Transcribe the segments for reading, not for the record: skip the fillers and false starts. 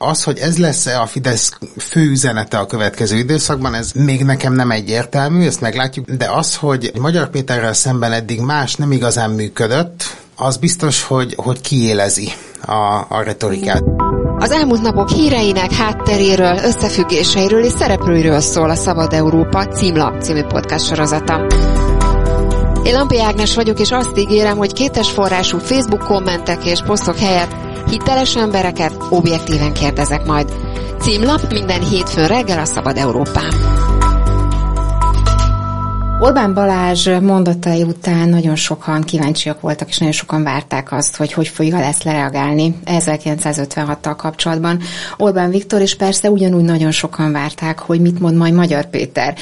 Az, hogy ez lesz-e a Fidesz fő üzenete a következő időszakban, ez még nekem nem egyértelmű, ezt meglátjuk, de az, hogy Magyar Péterrel szemben eddig más nem igazán működött, az biztos, hogy kiélezi a retorikát. Az elmúlt napok híreinek hátteréről, összefüggéseiről és szereplőiről szól a Szabad Európa Címlap című podcast sorozata. Én Lampi Ágnes vagyok, és azt ígérem, hogy kétes forrású Facebook kommentek és posztok helyett hiteles embereket objektíven kérdezek majd. Címlap minden hétfőn reggel a Szabad Európán. Orbán Balázs mondatai után nagyon sokan kíváncsiak voltak, és nagyon sokan várták azt, hogy fogja lesz lereagálni 1956-tal kapcsolatban Orbán Viktor, és persze ugyanúgy nagyon sokan várták, hogy mit mond majd Magyar Péter.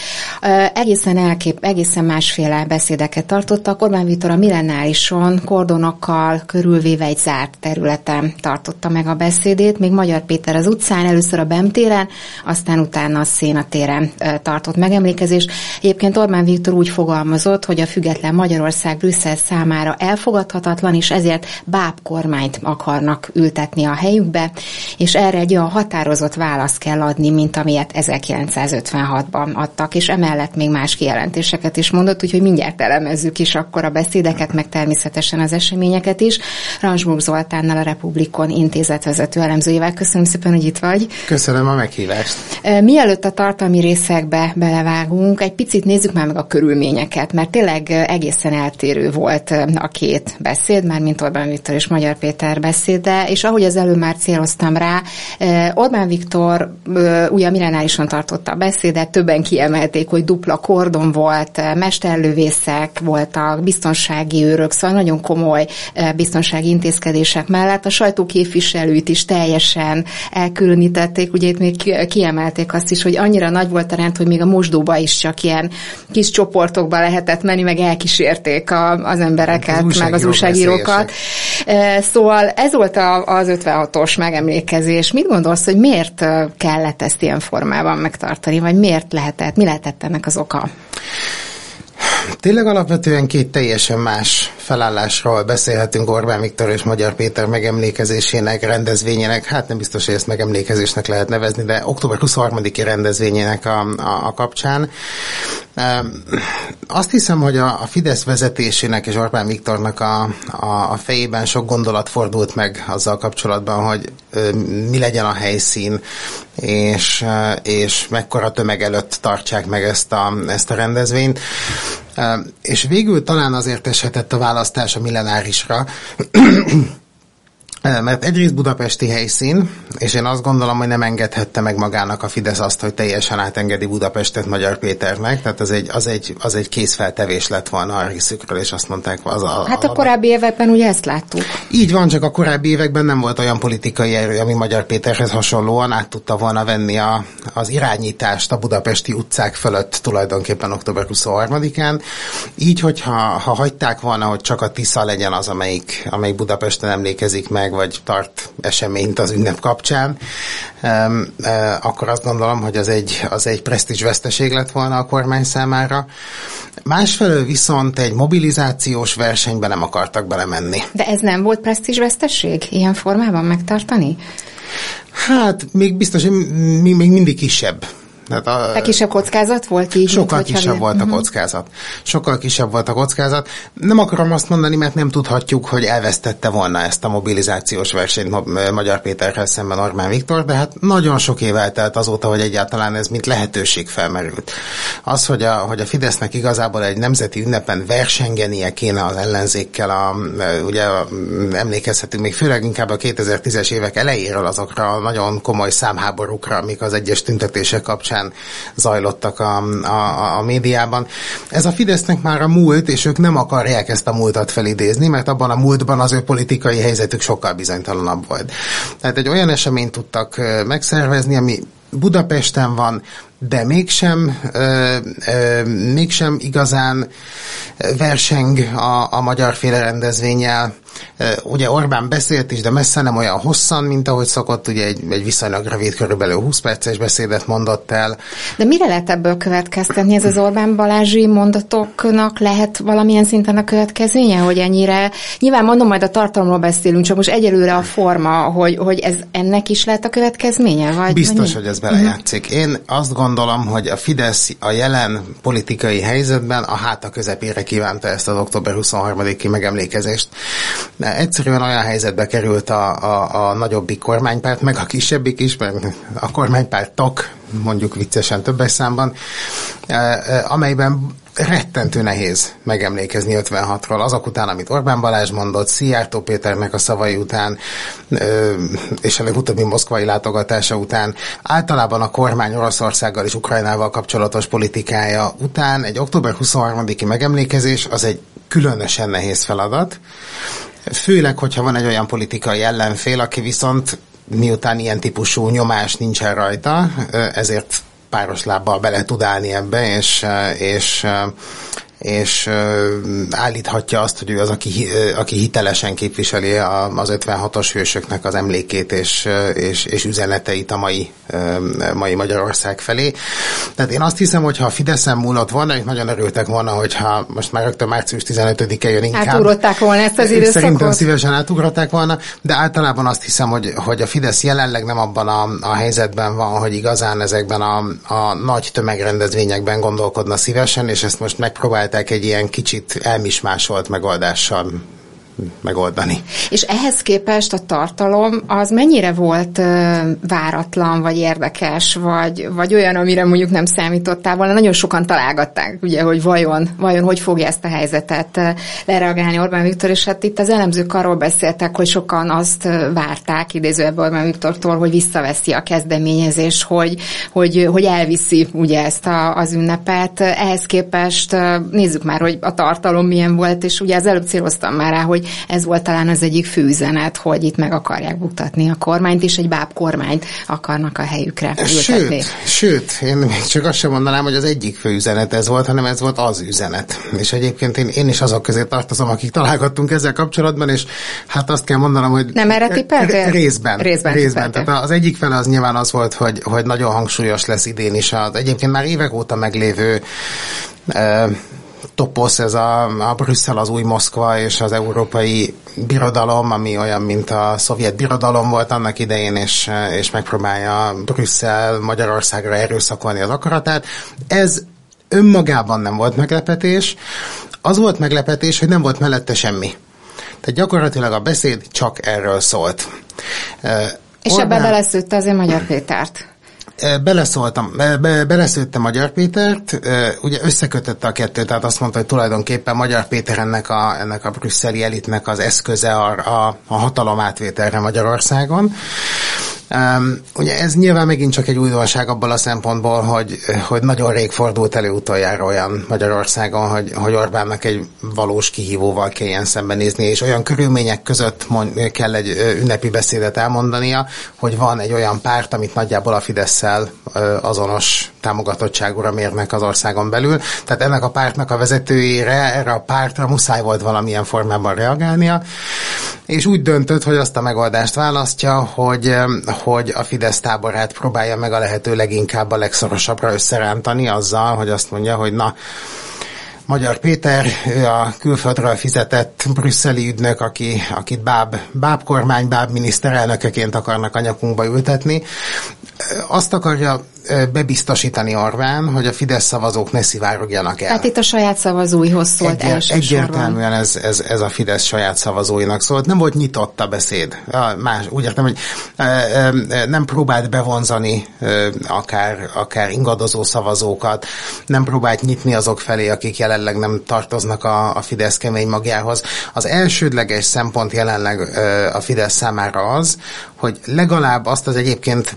Egészen másféle beszédeket tartottak. Orbán Viktor a Millenárison kordonokkal körülvéve egy zárt területen tartotta meg a beszédét, még Magyar Péter az utcán, először a BEM téren, aztán utána a Széna téren tartott megemlékezést. Egyébként Orbán Viktor úgy fogalmazott, hogy a független Magyarország Brüsszel számára elfogadhatatlan, és ezért bábkormányt akarnak ültetni a helyükbe, és erre egy olyan határozott választ kell adni, mint amilyet 1956-ban adtak, és emellett még más kijelentéseket is mondott, úgyhogy mindjárt elemezzük is akkor a beszédeket, meg természetesen az eseményeket is. Ransburg Zoltánnal, a Republikon intézetvezető elemzőjével. Köszönöm szépen, hogy itt vagy. Köszönöm a meghívást. Mielőtt a tartalmi részekbe belevágunk, egy picit nézzük már meg a körülményeket, mert tényleg egészen eltérő volt a két beszéd, mármint Orbán Viktor és Magyar Péter beszéde, és ahogy az előbb már céloztam rá, Orbán Viktor ugye a Millenárison tartotta a beszédet, többen kiemelték, hogy dupla kordon volt, mesterlövészek voltak, biztonsági őrök, szóval nagyon komoly biztonsági intézkedések mellett a sajtóképviselőt is teljesen elkülönítették, ugye itt még kiemelték azt is, hogy annyira nagy volt a rend, hogy még a mosdóba is csak ilyen kis csoportokba lehetett menni, meg elkísérték az embereket, meg az újságírókat. Szóval ez volt az 56-os megemlékezés. Mit gondolsz, hogy miért kellett ezt ilyen formában megtartani, vagy mi lehetett ennek az oka? Tényleg alapvetően két teljesen más felállásról beszélhetünk Orbán Viktor és Magyar Péter megemlékezésének, rendezvényének, hát nem biztos, hogy ezt megemlékezésnek lehet nevezni, de október 23-i rendezvényének a kapcsán. Azt hiszem, hogy a Fidesz vezetésének és Orbán Viktornak a fejében sok gondolat fordult meg azzal kapcsolatban, hogy mi legyen a helyszín, és mekkora tömeg előtt tartsák meg ezt a rendezvényt. És végül talán azért eshetett a választás a Millenárisra, mert egyrészt budapesti helyszín, és én azt gondolom, hogy nem engedhette meg magának a Fidesz azt, hogy teljesen átengedi Budapestet Magyar Péternek, tehát az egy készfeltevés lett volna a részükről, és azt mondták, Hát a korábbi években ugye ezt láttuk. Így van, csak a korábbi években nem volt olyan politikai erő, ami Magyar Péterhez hasonlóan át tudta volna venni az irányítást a budapesti utcák fölött tulajdonképpen október 23-án. Így, hogyha hagyták volna, hogy csak a Tisza legyen az, amelyik Budapesten emlékezik meg, vagy tart eseményt az ünnep kapcsán, akkor azt gondolom, hogy az egy presztízsveszteség lett volna a kormány számára. Másfelől viszont egy mobilizációs versenybe nem akartak belemenni. De ez nem volt presztízsveszteség ilyen formában megtartani? Hát, még biztos, hogy még mindig kisebb. Kisebb kockázat volt így? Sokkal kisebb volt a kockázat. Sokkal kisebb volt a kockázat. Nem akarom azt mondani, mert nem tudhatjuk, hogy elvesztette volna ezt a mobilizációs versenyt Magyar Péterhez szemben Orbán Viktor, de hát nagyon sok év eltelt azóta, hogy egyáltalán ez mint lehetőség felmerült. Az, hogy a Fidesznek igazából egy nemzeti ünnepen versengenie kéne az ellenzékkel, ugye emlékezhetünk még főleg inkább a 2010-es évek elejéről azokra a nagyon komoly számháborúkra, amik az egyes tüntetések kapcsán zajlottak a médiában. Ez a Fidesznek már a múlt, és ők nem akarják ezt a múltat felidézni, mert abban a múltban az ő politikai helyzetük sokkal bizonytalanabb volt. Tehát egy olyan eseményt tudtak megszervezni, ami Budapesten van, de mégsem igazán verseng a magyarféle rendezvénnyel. Ugye Orbán beszélt is, de messze nem olyan hosszan, mint ahogy szokott, ugye egy viszonylag rövid, körülbelül 20 perces beszédet mondott el. De mire lehet ebből következtetni? Ez az Orbán Balázsi mondatoknak lehet valamilyen szinten a következménye, hogy ennyire, nyilván mondom, majd a tartalomról beszélünk, csak most egyelőre a forma, hogy ez ennek is lehet a következménye? Vagy biztos, hogy ez belejátszik. Én azt gondolom, hogy a Fidesz a jelen politikai helyzetben a háta közepére kívánta ezt az október 23-i megemlékezést. Egyszerűen olyan helyzetbe került a nagyobbik kormánypárt, meg a kisebbik is, mert a kormánypártok, mondjuk viccesen többes számban, amelyben rettentő nehéz megemlékezni 56-ról. Azok után, amit Orbán Balázs mondott, Szijjártó Péternek a szavai után, és a legutóbbi moszkvai látogatása után, általában a kormány Oroszországgal és Ukrajnával kapcsolatos politikája után egy október 23-i megemlékezés az egy különösen nehéz feladat. Főleg, hogyha van egy olyan politikai ellenfél, aki viszont miután ilyen típusú nyomás nincsen rajta, ezért páros lábbal bele tud állni ebbe, és állíthatja azt, hogy ő az, aki hitelesen képviseli az 56-os hősöknek az emlékét és üzeneteit a mai Magyarország felé. Tehát én azt hiszem, hogyha a Fideszen múlott volna, és nagyon örültek volna, hogyha most már rögtön március 15-e jön inkább. Átugrották volna ezt az időszakot? Szerintem szívesen átugrották volna, de általában azt hiszem, hogy a Fidesz jelenleg nem abban a helyzetben van, hogy igazán ezekben a nagy tömegrendezvényekben gondolkodna szívesen, és ezt most megpróbálták egy ilyen kicsit elmismásolt megoldással megoldani. És ehhez képest a tartalom az mennyire volt váratlan, vagy érdekes, vagy olyan, amire mondjuk nem számítottál volna? Nagyon sokan találgatták, ugye, hogy vajon hogy fogja ezt a helyzetet lereagálni Orbán Viktor, és hát itt az elemzők arról beszéltek, hogy sokan azt várták, idézőjelben Orbán Viktortól, hogy visszaveszi a kezdeményezés, hogy elviszi ugye ezt az ünnepet. Ehhez képest nézzük már, hogy a tartalom milyen volt, és ugye az előbb céloztam már rá, hogy ez volt talán az egyik fő üzenet, hogy itt meg akarják buktatni a kormányt, és egy báb kormányt akarnak a helyükre ültetni. Sőt, én még csak azt sem mondanám, hogy az egyik fő üzenet ez volt, hanem ez volt az üzenet. És egyébként én is azok közé tartozom, akik találgattunk ezzel kapcsolatban, és hát azt kell mondanom, hogy nem erre tippeltél? Részben. Tehát az egyik fele az nyilván az volt, hogy nagyon hangsúlyos lesz idén is az egyébként már évek óta meglévő toposz, ez a Brüsszel az új Moszkva és az európai birodalom, ami olyan, mint a szovjet birodalom volt annak idején, és megpróbálja Brüsszel Magyarországra erőszakolni az akaratát. Ez önmagában nem volt meglepetés. Az volt meglepetés, hogy nem volt mellette semmi. Tehát gyakorlatilag a beszéd csak erről szólt. És ebben beleszőtte azért Magyar Pétert. Beleszőtte Magyar Pétert, ugye összekötötte a kettőt, tehát azt mondta, hogy tulajdonképpen Magyar Péter ennek a brüsszeli elitnek az eszköze a hatalom átvételre Magyarországon. Ugye ez nyilván megint csak egy újdonság abból a szempontból, hogy nagyon rég fordult elő utoljára olyan Magyarországon, hogy Orbánnak egy valós kihívóval kelljen szembenézni, és olyan körülmények között kell egy ünnepi beszédet elmondania, hogy van egy olyan párt, amit nagyjából a Fidesszel azonos támogatottságúra mérnek az országon belül. Tehát ennek a pártnak a vezetőjére, erre a pártra muszáj volt valamilyen formában reagálnia, és úgy döntött, hogy azt a megoldást választja, hogy a Fidesz táborát próbálja meg a lehető leginkább a legszorosabbra összerántani azzal, hogy azt mondja, hogy na, Magyar Péter, ő a külföldről fizetett brüsszeli ügynök, akit báb kormány, báb miniszterelnökeként akarnak a nyakunkba ültetni. Azt akarja bebiztosítani Orbán, hogy a Fidesz szavazók ne szivárogjanak el. Tehát itt a saját szavazóihoz szólt elsősorban. Egyértelműen ez a Fidesz saját szavazóinak szólt. Nem volt nyitott a beszéd. Úgy értem, hogy nem próbált bevonzani akár ingadozó szavazókat, nem próbált nyitni azok felé, akik jelenleg nem tartoznak a Fidesz kemény magjához. Az elsődleges szempont jelenleg a Fidesz számára az, hogy legalább azt az egyébként már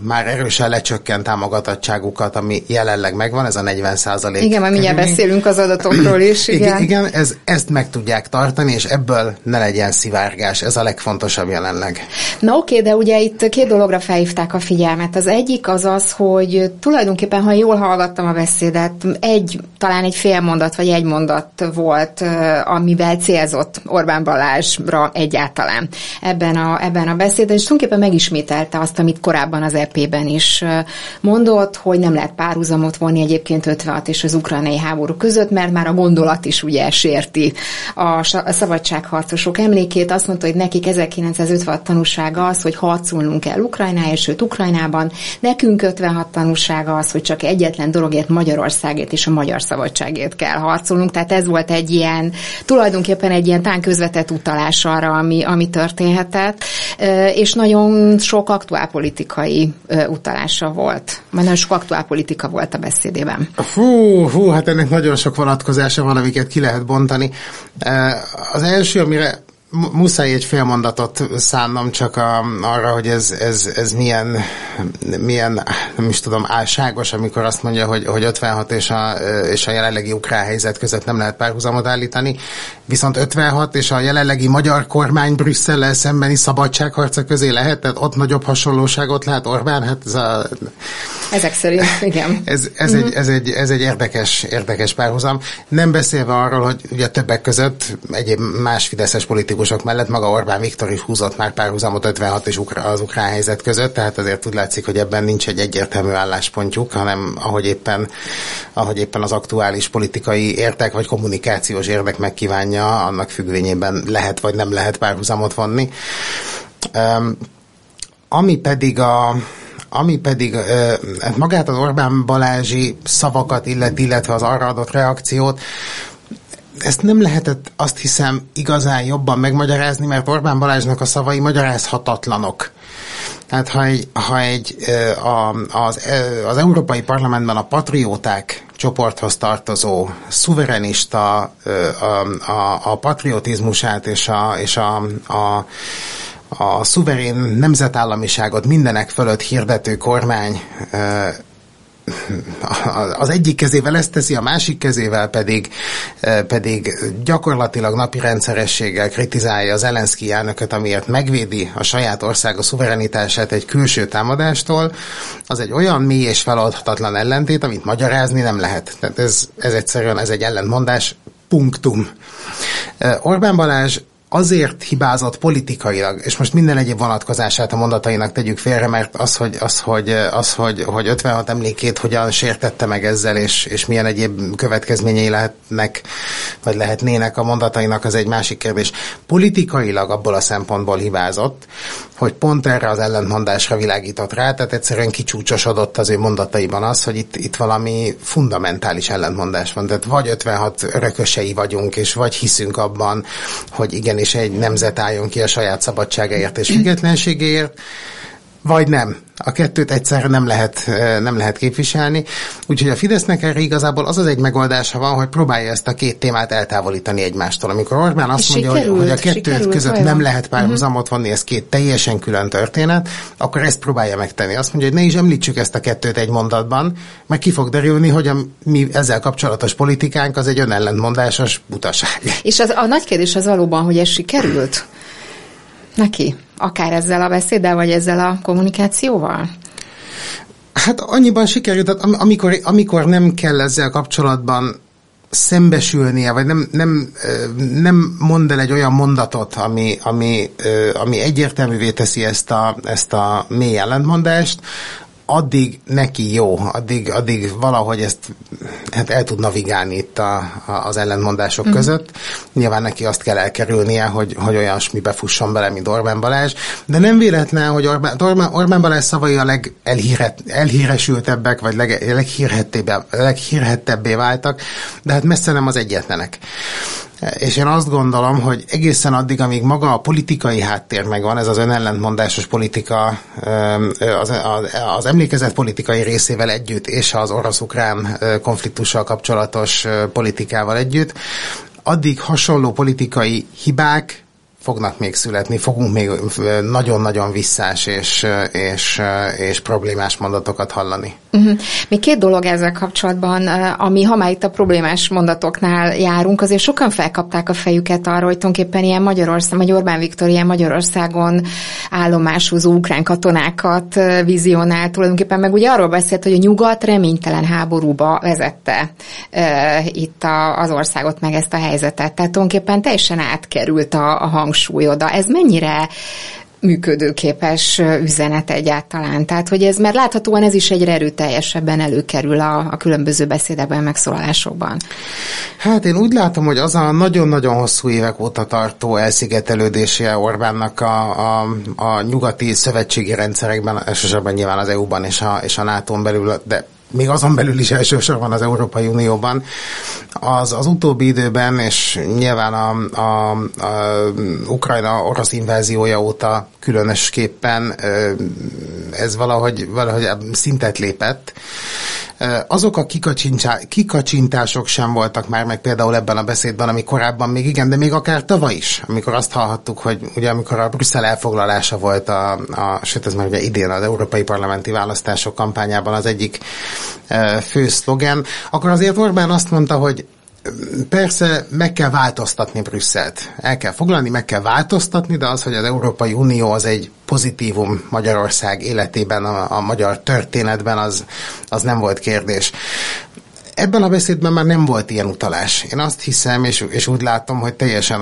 erősen lecsökkent támogatottságukat, ami jelenleg megvan, ez a 40%. Igen, majd mindjárt beszélünk az adatokról is. Igen, ezt meg tudják tartani, és ebből ne legyen szivárgás. Ez a legfontosabb jelenleg. Na oké, de ugye itt két dologra felhívták a figyelmet. Az egyik az, hogy tulajdonképpen, ha jól hallgattam a beszédet, talán egy fél mondat, vagy egy mondat volt, amivel célzott Orbán Balázsra egyáltalán ebben a beszédben, és tulajdonképpen megismételte azt, amit korábban az EP-ben is mondott, hogy nem lehet párhuzamot vonni egyébként 56 és az ukrajnai háború között, mert már a gondolat is ugye sérti a szabadságharcosok emlékét. Azt mondta, hogy nekik 1956 tanúsága az, hogy harcolnunk kell Ukrajnáért, sőt Ukrajnában. Nekünk 56 tanúsága az, hogy csak egyetlen dologért, Magyarországért és a magyar szabadságért kell harcolnunk. Tehát ez volt tulajdonképpen egy ilyen tán közvetett utalás arra, ami történhetett, és nagyon sok aktuálpolitikai utalása volt. Nagyon sok aktuálpolitika volt a beszédében. Hát ennek nagyon sok vonatkozása van, amiket ki lehet bontani. Az első, amire muszáj egy fél mondatot szánnom csak arra, hogy ez milyen, nem is tudom, álságos, amikor azt mondja, hogy 56 és a jelenlegi ukrán helyzet között nem lehet párhuzamot állítani, viszont 56 és a jelenlegi magyar kormány Brüsszellel szembeni szabadságharca közé lehet, tehát ott nagyobb hasonlóságot lát Orbán, hát ezek szerint, igen. Ez egy érdekes párhuzam. Nem beszélve arról, hogy ugye többek között egyéb más fideszes politikusok mellett maga Orbán Viktor is húzott már párhuzamot 56 és az ukrán helyzet között, tehát azért úgy látszik, hogy ebben nincs egy egyértelmű álláspontjuk, hanem ahogy éppen az aktuális politikai érdek vagy kommunikációs érdek megkívánja, annak függvényében lehet vagy nem lehet párhuzamot vonni. Ami pedig magát az Orbán Balázsi szavakat illetve az arra adott reakciót, ezt nem lehetett, azt hiszem, igazán jobban megmagyarázni, mert Orbán Balázsnak a szavai magyarázhatatlanok. Tehát az Európai Parlamentben a patrióták csoporthoz tartozó szuverenista, a patriotizmusát és a szuverén nemzetállamiságot mindenek fölött hirdető kormány az egyik kezével ezt teszi, a másik kezével pedig gyakorlatilag napi rendszerességgel kritizálja az Zelenszkij elnököt, amiért megvédi a saját országa szuverenitását egy külső támadástól, az egy olyan mély és feloldhatatlan ellentét, amit magyarázni nem lehet. Tehát ez egyszerűen egy ellentmondás, punktum. Orbán Balázs azért hibázott politikailag, és most minden egyéb vonatkozását a mondatainak tegyük félre, mert az, hogy 56 emlékét hogyan sértette meg ezzel, és milyen egyéb következményei lehetnek, vagy lehetnének a mondatainak, az egy másik kérdés. Politikailag abból a szempontból hibázott, hogy pont erre az ellentmondásra világított rá, tehát egyszerűen kicsúcsosodott az ő mondataiban az, hogy itt valami fundamentális ellentmondás van. Tehát vagy 56 örökösei vagyunk, és vagy hiszünk abban, hogy igenis egy nemzet álljon ki a saját szabadságáért és függetlenségéért, vagy nem. A kettőt egyszerre nem lehet képviselni. Úgyhogy a Fidesznek erre igazából az egy megoldása van, hogy próbálja ezt a két témát eltávolítani egymástól. Amikor Orbán azt mondja, hogy a kettő között nem lehet párhuzamot vonni, ez két teljesen külön történet, akkor ezt próbálja megtenni. Azt mondja, hogy ne is említsük ezt a kettőt egy mondatban, mert ki fog derülni, hogy a mi ezzel kapcsolatos politikánk az egy önellentmondásos butaság. És a nagy kérdés az valóban, hogy ez sikerült neki? Akár ezzel a beszéddel, vagy ezzel a kommunikációval? Hát annyiban sikerült, amikor nem kell ezzel kapcsolatban szembesülnie, vagy nem mond el egy olyan mondatot, ami egyértelművé teszi ezt a mély ellentmondást, addig neki jó, addig valahogy ezt el tud navigálni itt az ellentmondások között. Nyilván neki azt kell elkerülnie, hogy olyasmibe fusson bele, mint Orbán Balázs, de nem véletlen, hogy Orbán Balázs szavai a legelhíresültebbek, vagy leghírhettebbé váltak, de hát messze nem az egyetlenek. És én azt gondolom, hogy egészen addig, amíg maga a politikai háttér megvan, ez az önellentmondásos politika, az emlékezet politikai részével együtt, és az orosz-ukrán konfliktussal kapcsolatos politikával együtt, addig hasonló politikai hibák fognak még születni, fogunk még nagyon-nagyon visszás és problémás mondatokat hallani. Még két dolog ezzel kapcsolatban, ami ha már itt a problémás mondatoknál járunk, azért sokan felkapták a fejüket arra, hogy tulajdonképpen ilyen Magyarország, vagy Orbán Viktor ilyen Magyarországon állomásozó ukrán katonákat vizionál tulajdonképpen, meg ugye arról beszélt, hogy a nyugat reménytelen háborúba vezette itt az országot, meg ezt a helyzetet. Tehát tulajdonképpen teljesen átkerült a hangsúly oda. Ez mennyire működőképes üzenet egyáltalán? Tehát, hogy ez, mert láthatóan ez is egyre erőteljesebben előkerül a különböző beszédekben, megszólalásokban. Hát én úgy látom, hogy az a nagyon-nagyon hosszú évek óta tartó elszigetelődése Orbánnak a nyugati szövetségi rendszerekben, elsősorban nyilván az EU-ban és a NATO-n belül, de még azon belül is elsősorban az Európai Unióban, az utóbbi időben, és nyilván a Ukrajna orosz inváziója óta különösképpen ez valahogy szintet lépett. Azok a kikacsintások sem voltak már meg például ebben a beszédben, ami korábban még igen, de még akár tavaly is, amikor azt hallhattuk, hogy ugye amikor a Brüsszel elfoglalása volt sőt ez már ugye idén az európai parlamenti választások kampányában az egyik fő szlogen, akkor azért Orbán azt mondta, hogy persze meg kell változtatni Brüsszelt. El kell foglalni, meg kell változtatni, de az, hogy az Európai Unió az egy pozitívum Magyarország életében, a magyar történetben, az nem volt kérdés. Ebben a beszédben már nem volt ilyen utalás. Én azt hiszem, és úgy látom, hogy teljesen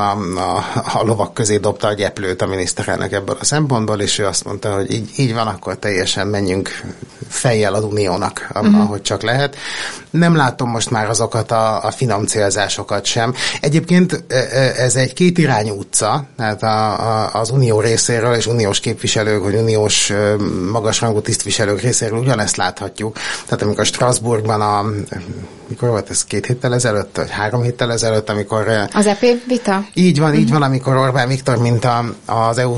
a lovak közé dobta a gyeplőt a miniszterelnök ebből a szempontból, és ő azt mondta, hogy így van, akkor teljesen menjünk fejjel az uniónak, ahogy csak lehet. Nem látom most már azokat a finom célzásokat sem. Egyébként ez egy kétirányú utca, tehát az unió részéről és uniós képviselők, vagy uniós magasrangú tisztviselők részéről ugyanezt láthatjuk. Tehát amikor Strasbourgban mikor volt ez, 2 héttel ezelőtt, vagy 3 héttel ezelőtt, amikor... Az EP vita? Így van, amikor Orbán Viktor, mint az EU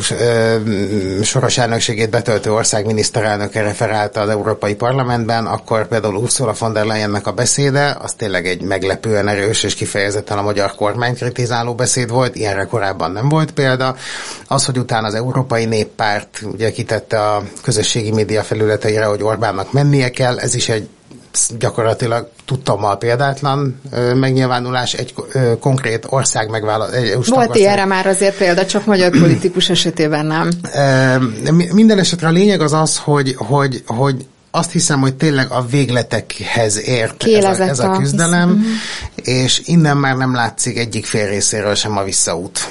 soros elnökségét betöltő ország miniszterelnöke referálta az Európai Parlamentben, akkor például Ursula von der Leyennek a beszéde, az tényleg egy meglepően erős és kifejezetten a magyar kormány kritizáló beszéd volt, ilyenre korábban nem volt példa. Az, hogy utána az Európai Néppárt ugye kitette a közösségi média felületeire, hogy Orbánnak mennie kell, ez is egy gyakorlatilag tudtommal példátlan megnyilvánulás, egy konkrét ország megválasztás. Volt ilyenre már azért példa, csak magyar politikus esetében nem. Minden esetre a lényeg az, hogy azt hiszem, hogy tényleg a végletekhez ért ez a küzdelem, és innen már nem látszik egyik fél részéről sem a visszaút.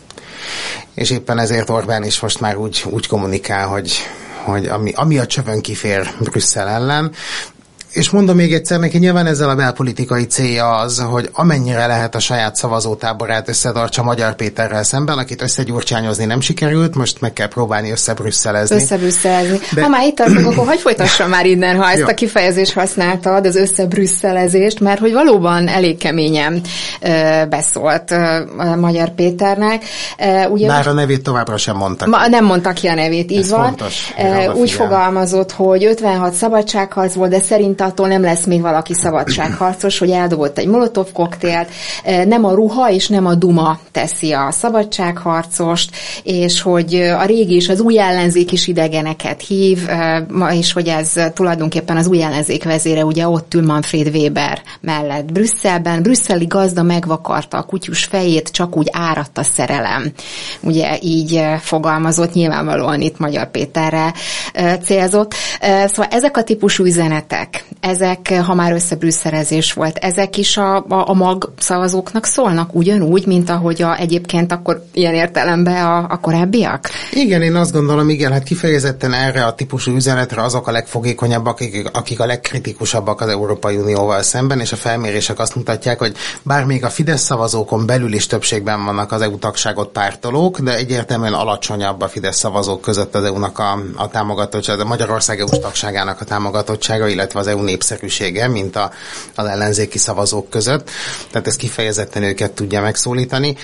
És éppen ezért Orbán is most már úgy kommunikál, hogy ami a csövön kifér Brüsszel ellen. És mondom még egyszer, neki nyilván ezzel a belpolitikai célja az, hogy amennyire lehet a saját szavazótáborát összetartsa Magyar Péterrel szemben, akit összegyurcsányozni nem sikerült, most meg kell próbálni összebrüsszelezni. Ha már itt tartunk, akkor hagyj folytassam már innen, ha ezt a kifejezést használtad, az összebrüsszelezést, mert hogy valóban elég keményen beszólt Magyar Péternek. Ugye bár a nevét továbbra sem mondtak. Nem mondtak ki a nevét, így ez van. Fontos, úgy fogalmazott, hogy 56 szabadságharc volt, de szerint attól nem lesz még valaki szabadságharcos, hogy eldobott egy molotov koktélt, nem a ruha és nem a duma teszi a szabadságharcost, és hogy a régi és az új ellenzék is idegeneket hív, és hogy ez tulajdonképpen az új ellenzék vezére, ugye ott ül Manfred Weber mellett Brüsszelben. Brüsszeli gazda megvakarta a kutyus fejét, csak úgy áradt a szerelem. Ugye így fogalmazott, nyilvánvalóan itt Magyar Péterre célzott. Szóval ezek a típusú üzenetek, ezek, ha már összebrüsszelezés volt, ezek is a mag szavazóknak szólnak ugyanúgy, mint ahogy egyébként akkor ilyen értelemben a korábbiak? Igen, én azt gondolom, igen, hát kifejezetten erre a típusú üzenetre azok a legfogékonyabbak, akik a legkritikusabbak az Európai Unióval szemben, és a felmérések azt mutatják, hogy bár még a Fidesz szavazókon belül is többségben vannak az EU tagságot pártolók, de egyértelműen alacsonyabb a Fidesz szavazók között az EU-nak a támogatottsága, a Magyarország EU tagságának a támogatottsága, illetve az EU népszerűsége, mint az ellenzéki szavazók között. Tehát ez kifejezetten őket tudja megszólítani.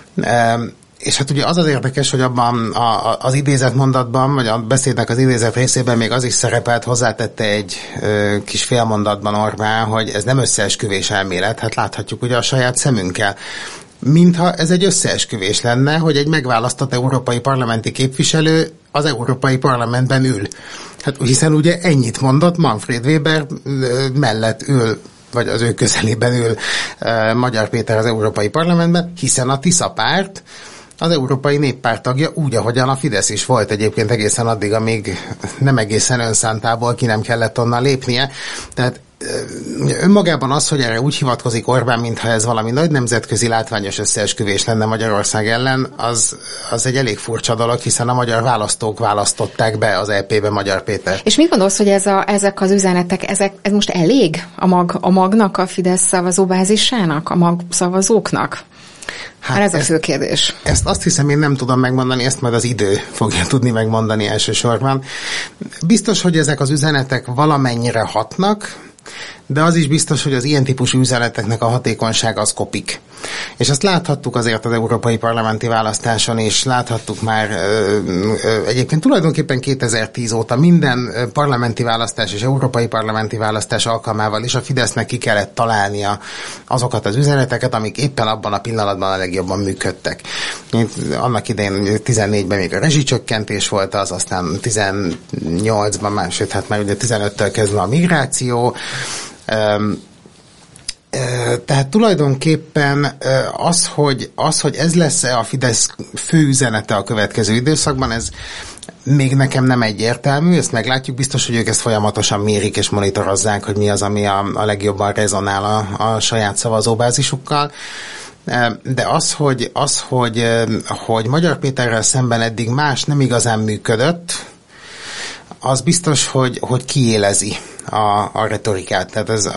És hát ugye az az érdekes, hogy abban az idézett mondatban, vagy a beszédnek az idézett részében még az is szerepelt, hozzátette egy kis félmondatban Orbán, hogy ez nem összeesküvés elmélet, hát láthatjuk ugye a saját szemünkkel. mintha ez egy összeesküvés lenne, hogy egy megválasztott európai parlamenti képviselő az Európai Parlamentben ül. Hát hiszen ugye ennyit mondott, Manfred Weber mellett ül, vagy az ő közelében ül Magyar Péter az Európai Parlamentben, hiszen a Tisza párt az Európai Néppárt tagja, úgy, ahogyan a Fidesz is volt egyébként egészen addig, amíg nem egészen önszántából ki nem kellett onnan lépnie. Tehát önmagában az, hogy erre úgy hivatkozik Orbán, mintha ez valami nagy nemzetközi látványos összeesküvés lenne Magyarország ellen, az egy elég furcsa dolog, hiszen a magyar választók választották be az EP-be Magyar Péter. És mit gondolsz, hogy ezek az üzenetek, ez most elég a magnak, a Fidesz szavazóbázisának, a mag szavazóknak? Hát ez a fő kérdés. Ezt azt hiszem, én nem tudom megmondani, ezt majd az idő fogja tudni megmondani elsősorban. Biztos, hogy ezek az üzenetek valamennyire hatnak, de az is biztos, hogy az ilyen típusú üzeneteknek a hatékonyság az kopik. És ezt láthattuk azért az európai parlamenti választáson is, láthattuk már egyébként tulajdonképpen 2010 óta minden parlamenti választás és európai parlamenti választás alkalmával is a Fidesznek ki kellett találnia azokat az üzeneteket, amik éppen abban a pillanatban a legjobban működtek. Annak idején 14-ben még a rezsicsökkentés volt az, aztán 18-ban, sőt, hát már ugye 15-től kezdve a migráció. Tehát tulajdonképpen az, hogy ez lesz-e a Fidesz fő üzenete a következő időszakban, ez még nekem nem egyértelmű, ezt meglátjuk, biztos, hogy ők ezt folyamatosan mérik és monitorozzák, hogy mi az, ami a legjobban rezonál a saját szavazóbázisukkal. De hogy Magyar Péterrel szemben eddig más nem igazán működött, az biztos, hogy kiélezi a retorikát.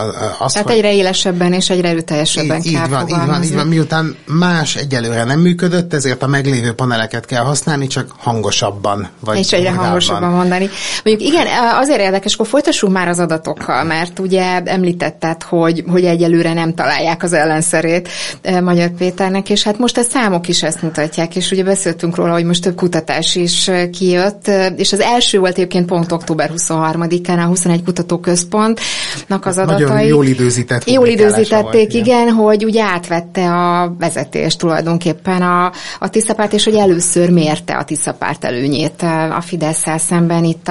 Tehát egyre élesebben és egyre erőteljesebben kell fogalmazni. Így van. Miután más egyelőre nem működött, ezért a meglévő paneleket kell használni, csak hangosabban. És egyre hangosabban mondani. Mondjuk igen, azért érdekes, akkor folytassunk már az adatokkal, mert ugye említetted, hogy egyelőre nem találják az ellenszerét Magyar Péternek, és hát most a számok is ezt mutatják, és ugye beszéltünk róla, hogy most több kutatás is kijött, és az első volt egyébként pont október 23-án a 21 kutatóközpontnak az adatai. Nagyon jól időzítették, igen, hogy ugye átvette a vezetés tulajdonképpen a Tisza párt, és hogy először mérte a Tisza párt előnyét a Fidesszel szemben itt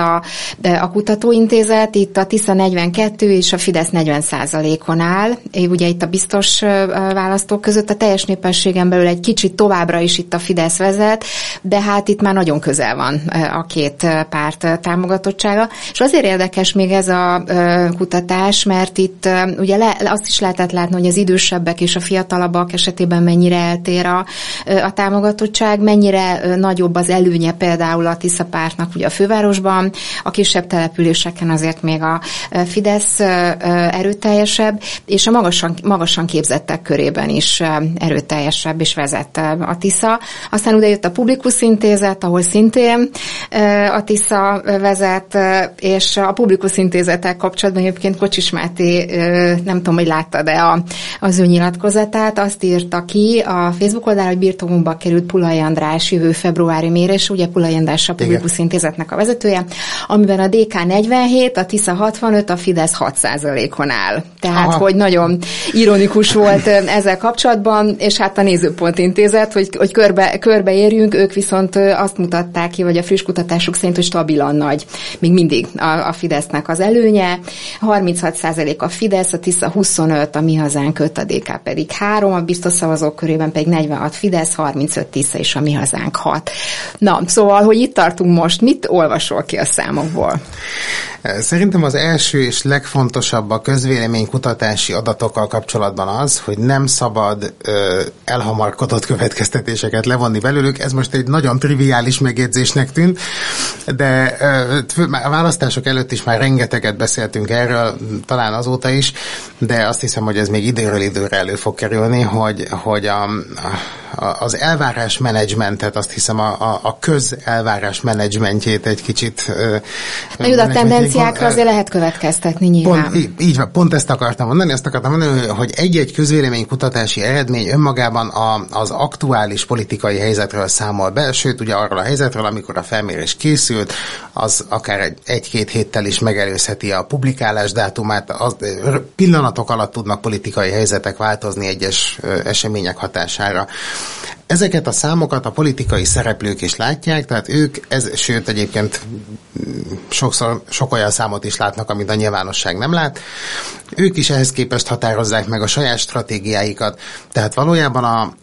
a kutatóintézet, itt a Tisza 42 és a Fidesz 40%-on áll. Ugye itt a biztos választók között a teljes népességen belül egy kicsit továbbra is itt a Fidesz vezet, de hát itt már nagyon közel van a két párt támogatottsága. És azért érdekes még ez a kutatás, mert itt ugye azt is lehetett látni, hogy az idősebbek és a fiatalabbak esetében mennyire eltér a támogatottság, mennyire nagyobb az előnye például a Tisza pártnak ugye a fővárosban, a kisebb településeken azért még a Fidesz erőteljesebb, és a magasan képzettek körében is erőteljesebb és vezet a Tisza. Aztán ugye jött a Publikus Intézet, ahol szintén a Tisza vezet, és a Publikus Intézettel kapcsolatban egyébként Kocsis Máté, nem tudom, hogy láttad-e az ő nyilatkozatát, azt írta ki a Facebook oldalra, hogy birtokunkba került Pulay András jövő februári mérés, ugye Pulay András a Publikus Intézetnek a vezetője, amiben a DK 47, a Tisza 65, a Fidesz 6%-on áll. Tehát, hogy nagyon ironikus volt ezzel kapcsolatban, és hát a Nézőpont Intézet, hogy körbeérjünk, ők viszont azt mutatták ki, vagy a friss kutatásuk szerint, hogy stabilan nagy, még mindig a Fidesznek az előnye. 36% a Fidesz, a Tisza 25, a Mi Hazánk 5, a DK pedig 3, a biztos szavazók körében pedig 46 Fidesz, 35 Tisza és a Mi Hazánk 6. Na, szóval, hogy itt tartunk most, mit olvasol ki a számokból? Szerintem az első és legfontosabb a közvéleménykutatási adatokkal kapcsolatban az, hogy nem szabad elhamarkodott következtetéseket levonni belőlük. Ez most egy nagyon triviális megjegyzésnek tűnt, de a választások előtt is már rengeteget beszéltünk erről, talán azóta is, de azt hiszem, hogy ez még időről időre elő fog kerülni, hogy az elvárás menedzsmentet, azt hiszem a elvárás menedzsmentjét egy kicsit... A tendenciákra azért lehet következtetni nyilván. Így van, pont ezt akartam mondani, hogy egy-egy közvéleménykutatási eredmény önmagában az aktuális politikai helyzetről számol be, sőt ugye arról a helyzetről, amikor a felmérés készült, az akár egy-két héttel is megelőzheti a publikálás dátumát, pillanatok alatt tudnak politikai helyzetek változni egyes események hatására. Ezeket a számokat a politikai szereplők is látják, tehát ők, sőt egyébként sok olyan számot is látnak, amit a nyilvánosság nem lát. Ők is ehhez képest határozzák meg a saját stratégiáikat, tehát valójában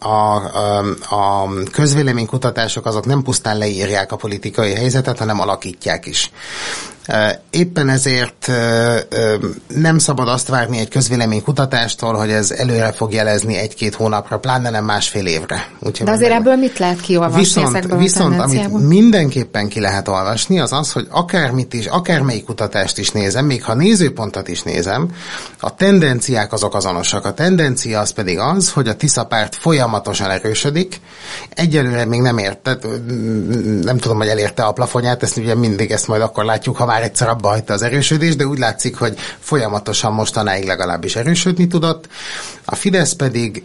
a közvéleménykutatások azok nem pusztán leírják a politikai helyzetet, hanem alakítják is. Éppen ezért nem szabad azt várni egy közvéleménykutatástól, hogy ez előre fog jelezni egy-két hónapra, pláne nem másfél évre. Úgyhogy de azért ebből mit lehet kiolvasni ezekből viszont amit mindenképpen ki lehet olvasni, az, hogy akármelyik kutatást is nézem, még ha nézőpontot is nézem, a tendenciák azok azonosak. A tendencia az pedig az, hogy a Tisza párt folyamatosan erősödik. Egyelőre még nem tudom, hogy elérte a plafonját, ezt majd akkor látjuk, ha már egyszer abba hagyta az erősödés, de úgy látszik, hogy folyamatosan mostanáig legalábbis erősödni tudott. A Fidesz pedig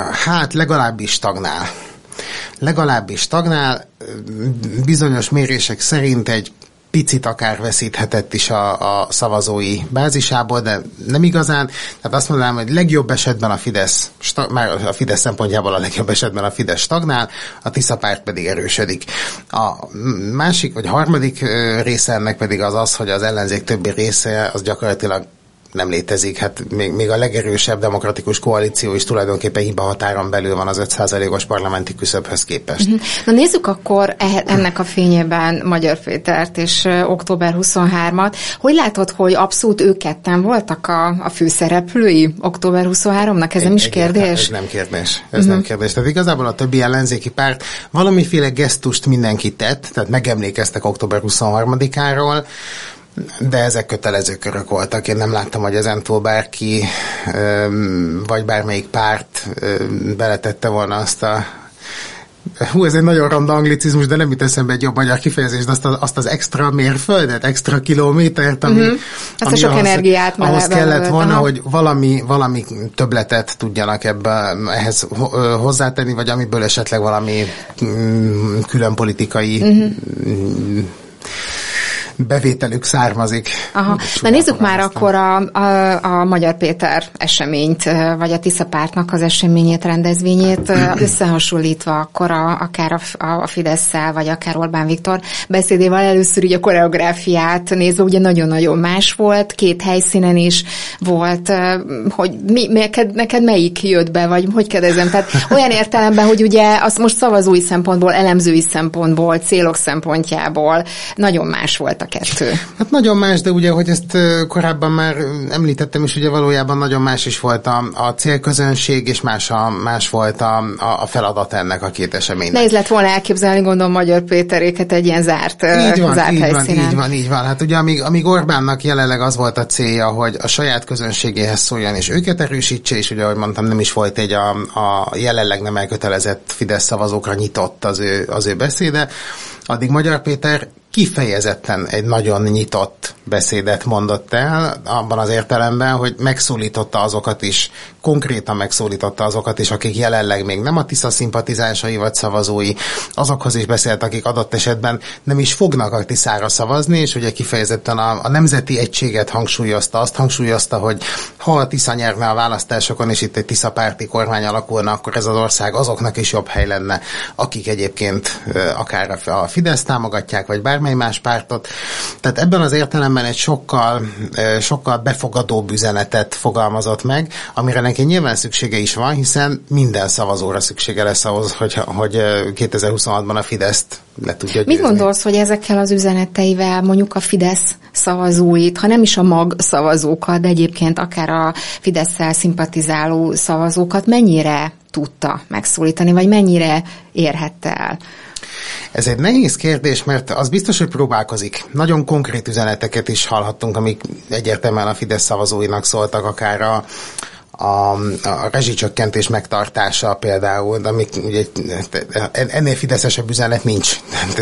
legalábbis stagnál, bizonyos mérések szerint egy picit akár veszíthetett is a szavazói bázisából, de nem igazán. Tehát azt mondanám, hogy legjobb esetben a Fidesz szempontjából a legjobb esetben a Fidesz stagnál, a Tisza párt pedig erősödik. A másik vagy harmadik része ennek pedig az, hogy az ellenzék többi része az gyakorlatilag nem létezik. Hát még a legerősebb demokratikus koalíció is tulajdonképpen hibahatáron belül van az 5%-os parlamenti küszöbhöz képest. Na nézzük akkor ennek a fényében Magyar Pétert és október 23-at. Hogy látod, hogy abszolút ők ketten voltak a főszereplői október 23-nak? Ez nem is kérdés? Ez nem kérdés. Nem kérdés. Tehát igazából a többi ellenzéki párt valamiféle gesztust mindenki tett, tehát megemlékeztek október 23-áról, de ezek kötelező körök voltak. Én nem láttam, hogy ezentúl bárki, vagy bármelyik párt beletette volna azt ez egy nagyon ronda anglicizmus, de nem jut eszembe egy jobb magyar kifejezést, azt az extra mérföldet, extra kilométert, ami sok energiát ahhoz kellett volna, hogy valami többletet tudjanak ehhez hozzátenni, vagy amiből esetleg valami külön politikai bevételük származik. Aha. Na nézzük már akkor a Magyar Péter eseményt, vagy a Tisza pártnak az eseményét, rendezvényét, összehasonlítva akkor akár a Fidesszel, vagy akár Orbán Viktor beszédével, először így a koreográfiát nézve, ugye nagyon-nagyon más volt, két helyszínen is volt, hogy neked melyik jött be, vagy hogy kérdezem, tehát olyan értelemben, hogy ugye az most szavazói szempontból, elemzői szempontból, célok szempontjából nagyon más volt a kettő. Hát nagyon más, de ugye, hogy ezt korábban már említettem is, ugye valójában nagyon más is volt a célközönség, és más volt a feladat ennek a két eseménynek. Nehéz lett volna elképzelni, gondolom, Magyar Péteréket egy ilyen zárt helyszínen. Így van. Hát ugye amíg Orbánnak jelenleg az volt a célja, hogy a saját közönségéhez szóljon, és őket erősítse, és ugye, ahogy mondtam, nem is volt a jelenleg nem elkötelezett Fidesz szavazókra nyitott az ő beszéde, addig Magyar Péter kifejezetten egy nagyon nyitott beszédet mondott el, abban az értelemben, hogy konkrétan megszólította azokat is, akik jelenleg még nem a Tisza szimpatizánsai vagy szavazói, azokhoz is beszélt, akik adott esetben nem is fognak a Tiszára szavazni, és ugye kifejezetten a nemzeti egységet hangsúlyozta, azt hangsúlyozta, hogy ha a Tisza nyerne a választásokon, és itt egy Tisza párti kormány alakulna, akkor ez az ország azoknak is jobb hely lenne, akik egyébként akár a Fidesz támogatják, vagy bármely más pártot. Tehát ebben az értelemben egy sokkal befogadóbb üzenetet fogalmazott meg, amire neki nyilván szüksége is van, hiszen minden szavazóra szüksége lesz ahhoz, hogy 2026-ban a Fideszt le tudja győzni. Mit gondolsz, hogy ezekkel az üzeneteivel mondjuk a Fidesz szavazóit, ha nem is a mag szavazókat, de egyébként akár a Fidesszel szimpatizáló szavazókat mennyire tudta megszólítani, vagy mennyire érhette el? Ez egy nehéz kérdés, mert az biztos, hogy próbálkozik. Nagyon konkrét üzeneteket is hallhattunk, amik egyértelműen a Fidesz szavazóinak szóltak, akár a rezsicsökkentés megtartása például, amik ugye ennél fideszesebb üzenet nincs.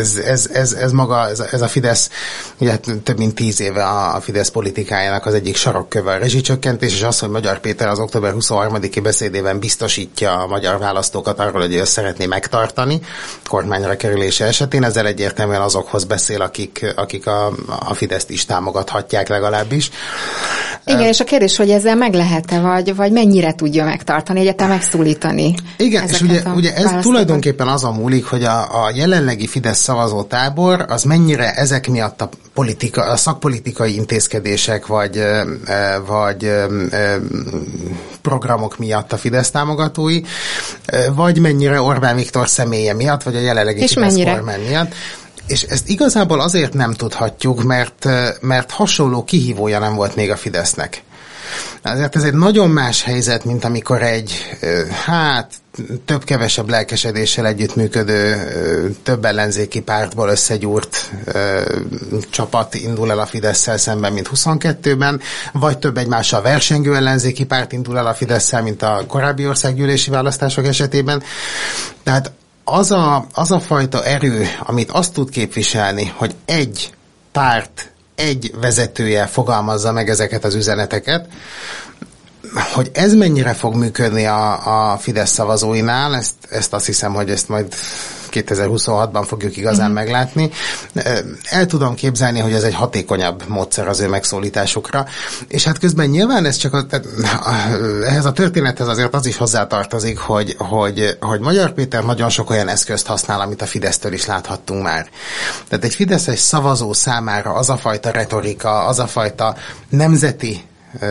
Ez a Fidesz, ugye több mint 10 éve a Fidesz politikájának az egyik sarokköve a rezsicsökkentés, és az, hogy Magyar Péter az október 23-i beszédében biztosítja a magyar választókat arról, hogy ő szeretné megtartani kormányra kerülése esetén, ezzel egyértelműen azokhoz beszél, akik a Fideszt is támogathatják legalábbis. Igen, és a kérdés, hogy ezzel meg lehet-e, vagy mennyire tudja megtartani, egyáltalán megszólítani. Igen, és ugye ez tulajdonképpen azon múlik, hogy a jelenlegi Fidesz szavazótábor az mennyire ezek miatt a szakpolitikai intézkedések vagy programok miatt a Fidesz támogatói, vagy mennyire Orbán Viktor személye miatt, vagy a jelenlegi Fidesz kormány miatt. És ezt igazából azért nem tudhatjuk, mert hasonló kihívója nem volt még a Fidesznek. Ezért ez egy nagyon más helyzet, mint amikor egy, több-kevesebb lelkesedéssel együttműködő, több ellenzéki pártból összegyúrt csapat indul el a Fidesszel szemben, mint 22-ben, vagy több egymással versengő ellenzéki párt indul el a Fidesszel, mint a korábbi országgyűlési választások esetében. Tehát az a fajta erő, amit azt tud képviselni, hogy egy párt, egy vezetője fogalmazza meg ezeket az üzeneteket, hogy ez mennyire fog működni a Fidesz szavazóinál, ezt azt hiszem, hogy ezt majd 2026-ban fogjuk igazán meglátni. El tudom képzelni, hogy ez egy hatékonyabb módszer az ő megszólításukra, és hát közben nyilván ez csak ehhez a történethez azért az is hozzátartozik, hogy Magyar Péter nagyon sok olyan eszközt használ, amit a Fidesztől is láthattunk már. Tehát egy fideszes szavazó számára az a fajta retorika, az a fajta nemzeti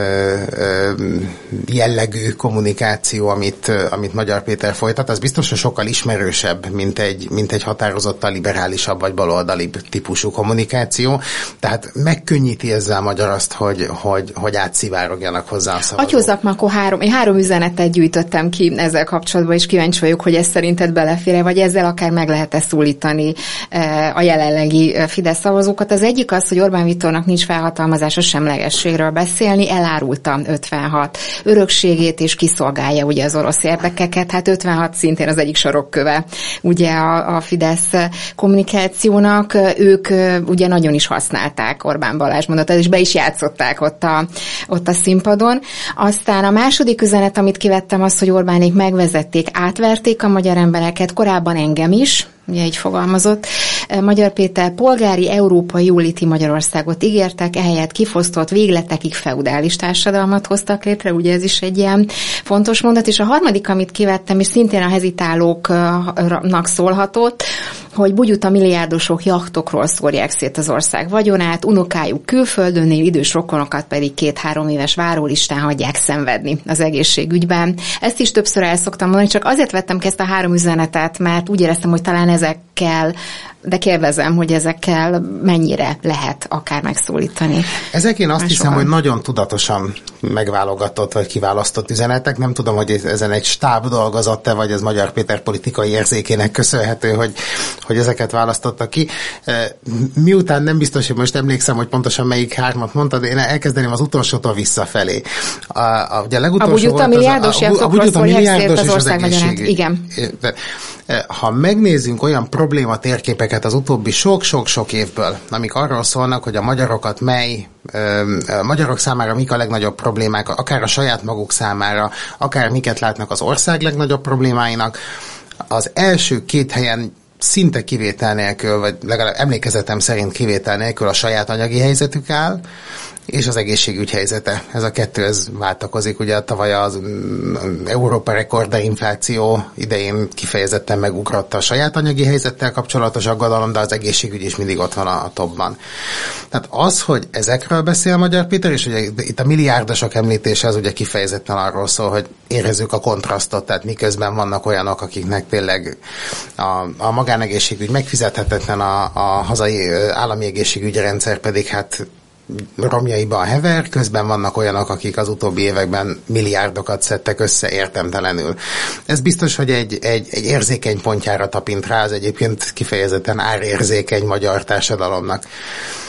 jellegű kommunikáció, amit Magyar Péter folytat, az biztos, hogy sokkal ismerősebb, mint egy határozottan liberálisabb vagy baloldalibb típusú kommunikáció. Tehát megkönnyíti ezzel a magyar azt, hogy átszivárogjanak hozzá a szavazók. Hagyhozzak már akkor három üzenetet gyűjtöttem ki ezzel kapcsolatban, és kíváncsi vagyok, hogy ez szerinted belefér, vagy ezzel akár meg lehet-e szólítani a jelenlegi Fidesz szavazókat. Az egyik az, hogy Orbán Viktornak nincs felhatalmazása semlegességről beszélni, elárulta 56 örökségét, és kiszolgálja ugye az orosz érdekeket. Hát 56 szintén az egyik sarokköve ugye a Fidesz kommunikációnak. Ők ugye nagyon is használták Orbán Balázs mondatát, és be is játszották ott a színpadon. Aztán a második üzenet, amit kivettem, az, hogy Orbánék megvezették, átverték a magyar embereket, korábban engem is, ugye így fogalmazott. Magyar Péter polgári, európai jóléti Magyarországot ígértek, ehelyett kifosztott, végletekig feudális társadalmat hoztak létre, ugye ez is egy ilyen fontos mondat. És a harmadik, amit kivettem, és szintén a hezitálóknak szólhatott, hogy bugyuta milliárdosok jachtokról szórják szét az ország vagyonát, unokájuk külföldönnél, idős rokonokat pedig 2-3 éves várólistán hagyják szenvedni az egészségügyben. Ezt is többször el szoktam mondani, csak azért vettem ki ezt a 3 üzenetet, mert úgy éreztem, hogy talán ezekkel, de kérdezem, hogy ezekkel mennyire lehet akár megszólítani. Ezek én azt hiszem, hogy nagyon tudatosan megválogatott vagy kiválasztott üzenetek. Nem tudom, hogy ezen egy stáb dolgozott-e, vagy ez Magyar Péter politikai érzékének köszönhető, hogy ezeket választotta ki. Miután nem biztos, hogy most emlékszem, hogy pontosan melyik 3-at mondtad, én elkezdeném az utolsótól visszafelé. Ugye a bugyuta milliárdos jachtokról szórják szét az ország vagyonát. Igen. Ha megnézzünk olyan probléma térképeket az utóbbi sok-sok évből, amik arról szólnak, hogy a magyarokat magyarok számára mik a legnagyobb problémák, akár a saját maguk számára, akár miket látnak az ország legnagyobb problémáinak, az első 2 helyen szinte kivétel nélkül, vagy legalább emlékezetem szerint kivétel nélkül a saját anyagi helyzetük áll, és az egészségügy helyzete. Ez a 2, ez váltakozik. Ugye tavaly az Európa rekorder infláció idején kifejezetten megugrott a saját anyagi helyzettel kapcsolatos aggodalom, de az egészségügy is mindig ott van a topban. Tehát az, hogy ezekről beszél Magyar Péter, és ugye itt a milliárdosok említése az ugye kifejezetten arról szól, hogy érezzük a kontrasztot, tehát miközben vannak olyanok, akiknek tényleg a magánegészségügy megfizethetetlen, a hazai állami egészségügyi rendszer pedig hát romjaiban hever, közben vannak olyanok, akik az utóbbi években milliárdokat szedtek össze értemtelenül. Ez biztos, hogy egy érzékeny pontjára tapint rá, az egyébként kifejezetten árérzékeny magyar társadalomnak.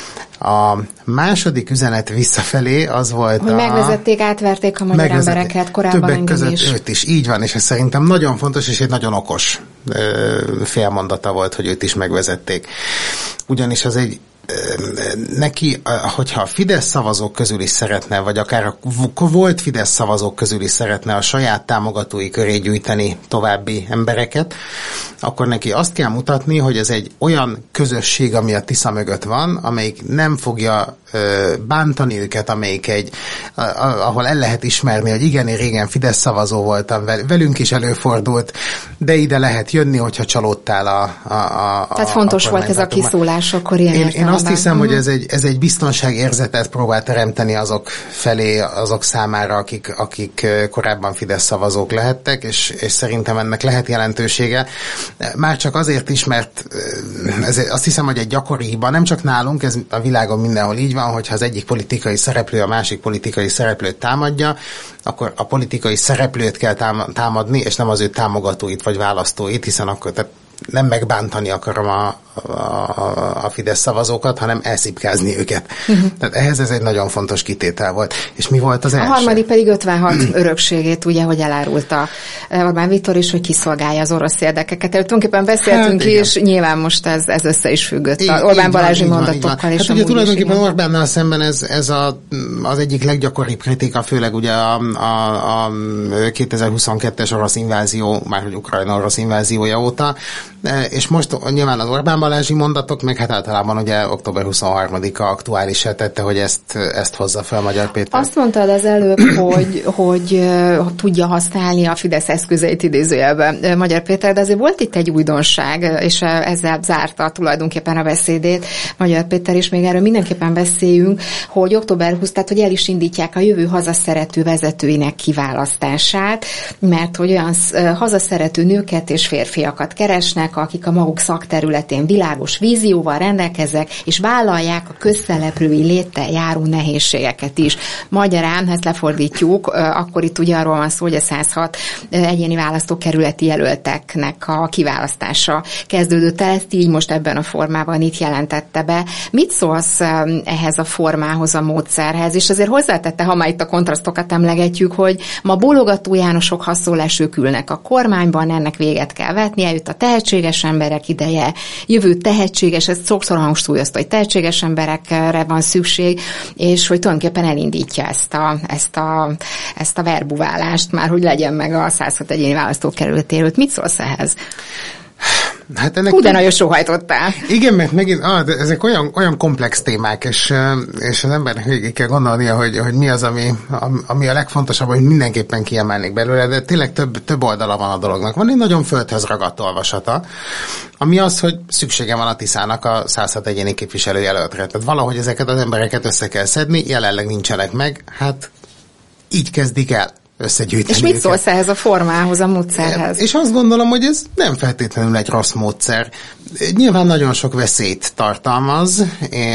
A második üzenet visszafelé az volt hogy megvezették, átverték a magyar embereket korábban többek között is. Őt is, így van, és ez szerintem nagyon fontos, és egy nagyon okos félmondata volt, hogy őt is megvezették. Ugyanis az egy neki, hogyha a Fidesz szavazók közül is szeretne, vagy akár a volt Fidesz szavazók közül is szeretne a saját támogatói köré gyűjteni további embereket, akkor neki azt kell mutatni, hogy ez egy olyan közösség, ami a Tisza mögött van, amelyik nem fogja bántani őket, amelyik ahol el lehet ismerni, hogy igen, én régen Fidesz szavazó voltam, velünk is előfordult, de ide lehet jönni, hogyha csalódtál Tehát fontos volt ez a kiszólás akkor ilyen Én azt hiszem, hogy ez egy biztonságérzetet próbál teremteni azok felé, azok számára, akik korábban Fidesz szavazók lehettek, és szerintem ennek lehet jelentősége. Már csak azért is, mert azt hiszem, hogy egy gyakori hiba, nem csak nálunk, ez a világon mindenhol így van, hogyha az egyik politikai szereplő a másik politikai szereplőt támadja, akkor a politikai szereplőt kell támadni, és nem az ő támogatóit vagy választóit, hiszen akkor nem megbántani akarom a Fidesz szavazókat, hanem elszipkázni őket. Tehát ehhez ez egy nagyon fontos kitétel volt. És mi volt az első? A harmadik pedig 56 örökségét, ugye, hogy elárulta Orbán Viktor is, hogy kiszolgálja az orosz érdekeket. Tulajdonképpen beszéltünk is, nyilván most ez össze is függött Orbán Balázsi mondatokkal. Hát ugye tulajdonképpen Orbánnal szemben ez az egyik leggyakoribb kritika, főleg ugye a 2022-es orosz invázió, márhogy Ukrajna orosz inváziója óta, és most nyilván az Orbán Balázsi mondatok, meg hát általában ugye október 23-a aktuálisá tette, hogy ezt hozza fel Magyar Péter. Azt mondtad az előbb, hogy tudja használni a Fidesz eszközeit idézőjelben Magyar Péter, de azért volt itt egy újdonság, és ezzel zárta tulajdonképpen a beszédét Magyar Péter, és még erről mindenképpen beszéljünk, hogy október 20, tehát hogy el is indítják a jövő hazaszerető vezetőinek kiválasztását, mert hogy olyan hazaszerető nőket és férfiakat keresnek, akik a maguk szakterületén világos vízióval rendelkeznek, és vállalják a közszereplői léttel járó nehézségeket is. Magyarán, ha ezt lefordítjuk, akkor itt ugye arról van szó, hogy a 106 egyéni választókerületi jelölteknek a kiválasztása kezdődött el, ezt így most ebben a formában itt jelentette be. Mit szólsz ehhez a formához, a módszerhez? És azért hozzátette, ha már itt a kontrasztokat emlegetjük, hogy ma bólogató Jánosok haszonlesők ülnek a kormányban, ennek véget kell vetni, eljött a tehetséges emberek ideje, jövő tehetséges, ez sokszor hangsúlyozta, hogy tehetséges emberekre van szükség, és hogy tulajdonképpen elindítja ezt a verbuválást, már hogy legyen meg a 106 egyéni választókerületéről. Mit szólsz ehhez? Hát de nagyon sóhajtottál. Igen, mert megint ezek olyan komplex témák, és az embernek végig kell gondolnia, hogy mi az, ami a legfontosabb, hogy mindenképpen kiemelnék belőle, de tényleg több oldala van a dolognak. Van egy nagyon földhöz ragadt olvasata, ami az, hogy szüksége van a Tiszának a 106 egyéni képviselőjelöltre. Tehát valahogy ezeket az embereket össze kell szedni, jelenleg nincsenek meg, hát így kezdik el összegyűjteni. És mit szólsz ehhez a formához, a módszerhez? És azt gondolom, hogy ez nem feltétlenül egy rossz módszer. Nyilván nagyon sok veszélyt tartalmaz,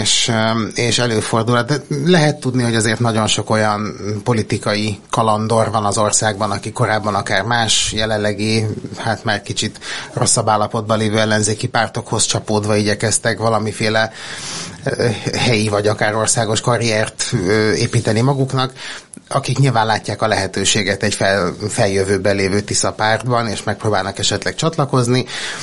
és előfordul. De lehet tudni, hogy azért nagyon sok olyan politikai kalandor van az országban, aki korábban akár más jelenlegi, hát már kicsit rosszabb állapotban lévő ellenzéki pártokhoz csapódva igyekeztek valamiféle helyi vagy akár országos karriert építeni maguknak, akik nyilván látják a lehetőséget egy feljövőben lévő Tisza pártban, és megpróbálnak esetleg csatlakozni.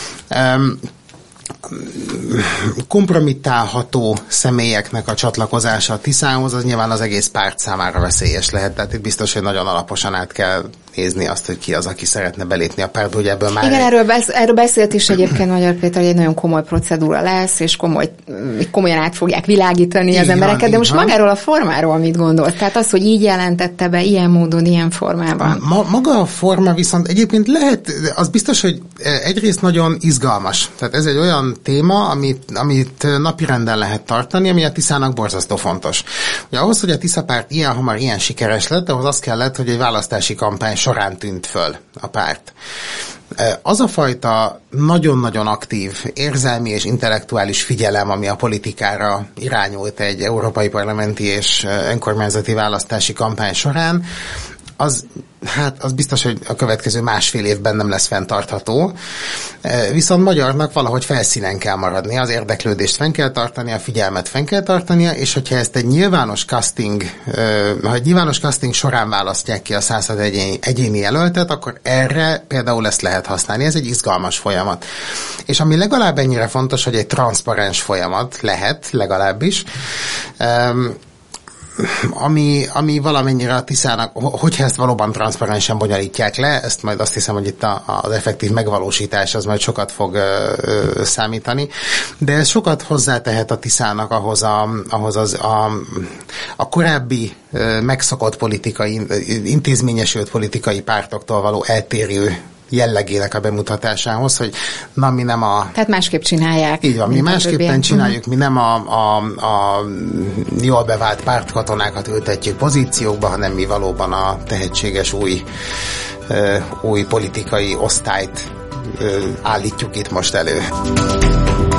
Kompromittálható személyeknek a csatlakozása a Tiszához, az nyilván az egész párt számára veszélyes lehet. Tehát itt biztos, hogy nagyon alaposan át kell nézni azt, hogy ki az, aki szeretne belépni a pártba, ugye ebből már... Igen, erről beszélt is egyébként Magyar Péter, hogy egy nagyon komoly procedúra lesz, és komolyan át fogják világítani így az embereket, van, de most magáról a formáról mit gondolt? Tehát az, hogy így jelentette be, ilyen módon, ilyen formában. Maga a forma viszont egyébként lehet, az biztos, hogy egyrészt nagyon izgalmas. Tehát ez egy olyan téma, amit napirenden lehet tartani, ami a Tiszának borzasztó fontos. Ugye ahhoz, hogy a Tisza párt ilyen hamar ilyen sikeres lett, ahhoz az kellett, hogy egy választási kampány során tűnt föl a párt. Az a fajta nagyon-nagyon aktív érzelmi és intellektuális figyelem, ami a politikára irányult egy európai parlamenti és önkormányzati választási kampány során, az biztos, hogy a következő másfél évben nem lesz fenntartható. Viszont magyarnak valahogy felszínen kell maradni, az érdeklődést fenn kell tartani, a figyelmet fenn kell tartania, és hogyha ezt egy nyilvános casting során választják ki a 106 egyéni jelöltet, akkor erre például ezt lehet használni. Ez egy izgalmas folyamat. És ami legalább ennyire fontos, hogy egy transzparens folyamat lehet, legalábbis, ami valamennyire a Tiszának, hogyha ezt valóban transzparensen bonyolítják le, ezt majd azt hiszem, hogy itt az effektív megvalósítás az majd sokat fog számítani, de ez sokat hozzátehet a Tiszának ahhoz a korábbi megszokott politikai, intézményesült politikai pártoktól való eltérő jellegének a bemutatásához, hogy na mi nem Tehát másképp csinálják. Így van, mi másképpen csináljuk, mi nem a jól bevált pártkatonákat ültetjük pozíciókba, hanem mi valóban a tehetséges új politikai osztályt állítjuk itt most elő.